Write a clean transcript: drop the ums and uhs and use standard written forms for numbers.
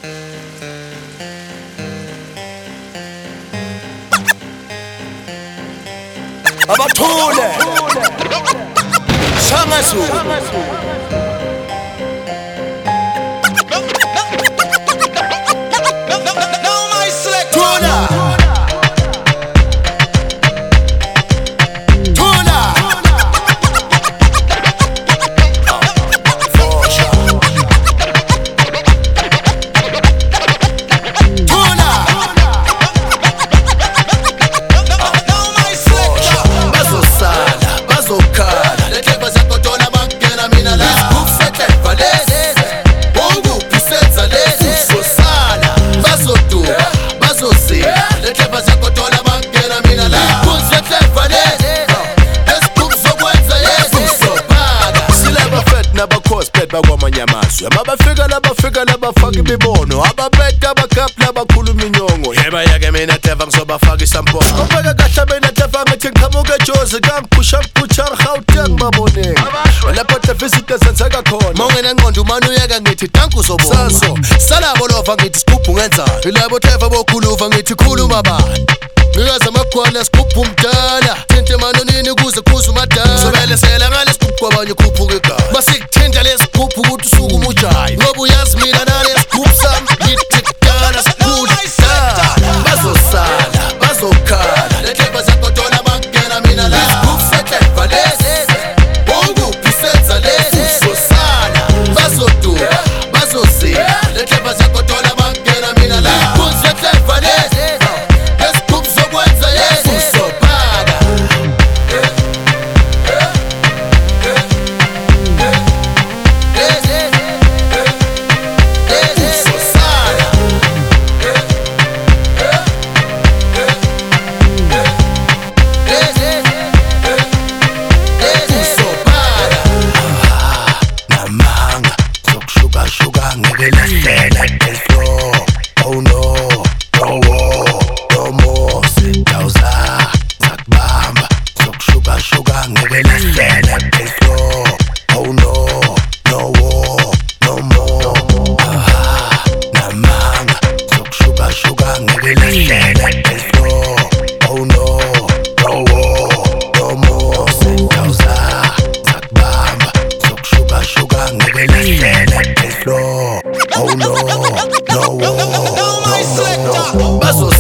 Abathule Shangasu abafika labafaka imibono ababeta abakapla abakhuluma inyongo yeba yake mina teva ngizobafaka isampono obeka kahle mina teva ngithi ngiqhamuke eJozi kangiphusha mpuchar Gauteng baboneng lapho visitors senzeka khona mawungena ngqondo umane uyeka ngithi danku uzobona saso salabo lova ngithi sigubhu ngenzana ilabo teva bokhuluva ngithi khuluma bani ngikaza amagwala sigubhu umdala thinta emanonini kuze kuze umadala sobelesela ngale sigubhu kwabanye ukhuphuka igama basikuthinta lesigubhu ukuthi usuku umujayi ngoba uyazi mina nale sigubhu sami ngithi kudala sikhula bazosala bazokhala lehleba zakotona bangena mina la sigubhu sehleba lesi ukuphi senza lesi uzosala bazoduma bazosila lehleba zakotona bangena mina la sigubhu sehleba lesi oh no, no war, no more, sentauza, zakbamba, zokushuka shuka ngeke lahlele phezlo. Oh no, no war, no more, namanga, zokushuka shuka ngeke lahlele phezlo. Oh no, no war, no more, sentauza, zakbamba, zokushuka shuka ngeke lahlele phezlo. Oh no, no war, no more.